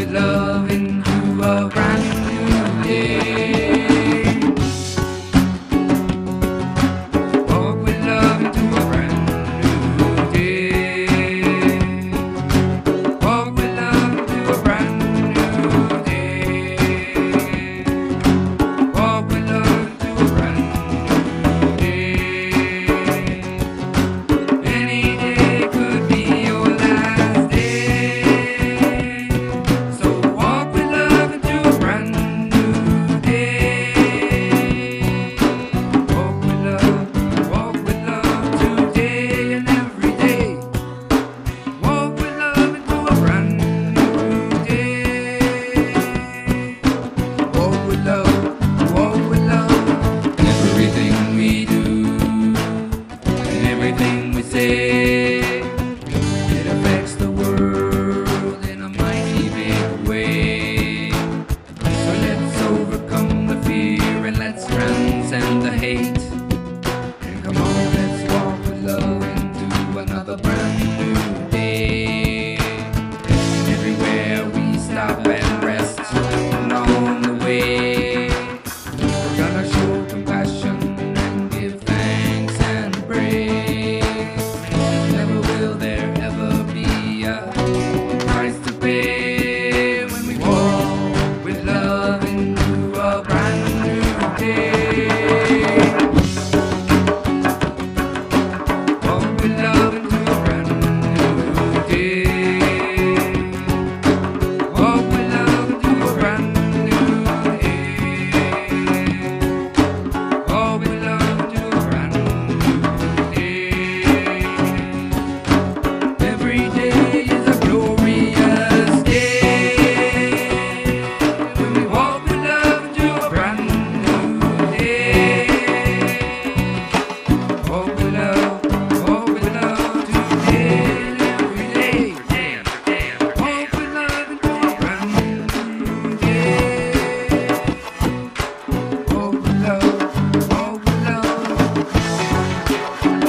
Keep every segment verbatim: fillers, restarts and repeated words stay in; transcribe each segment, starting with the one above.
love into a brand new day. Walk with love into a brand new day. Walk with love into a brand new day. Walk with love into a brand new day. Any day could be your last day. So walk with love into a brand new day. Walk with love, walk with love today and every day. Walk with love into a brand new day. Walk with love, walk with love in everything we do and everything we say. It affects the world in a mighty big way. So let's overcome the fear and let's transcend the hate. And come on, let's walk with love into another brand new day. And everywhere we stop and rest along the way, we're gonna show compassion and give thanks and praise. Never will there ever be a price to pay when we walk with love into a brand new day. Walk with love into a brand new day. Walk with love into a brand new day. Walk with love into a brand new day. Every day is a glorious day when we walk with love into a brand new day. Walk with love, walk with love today and every day. Walk with love into a brand new day. Walk with love, walk with love.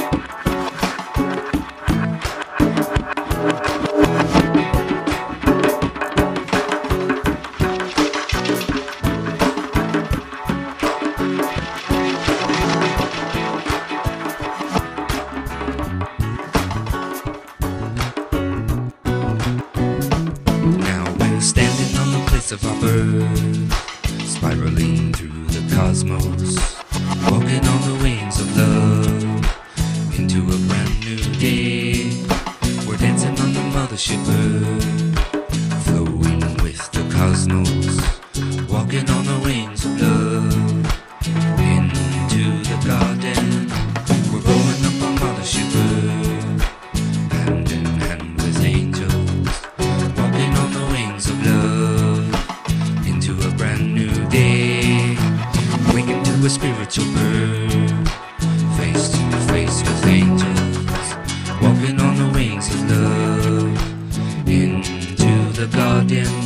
Now we're standing on the place of our birth, spiraling through the cosmos, walking on the wings of love into a brand new day. We're dancing on the mothership Earth, flowing with the cosmos, walking on the wings of love into the garden. We're going up on mothership Earth, hand in hand with angels, walking on the wings of love into a brand new day. Waking to a spiritual birth, face to face with angels, walking on the wings of love into the garden.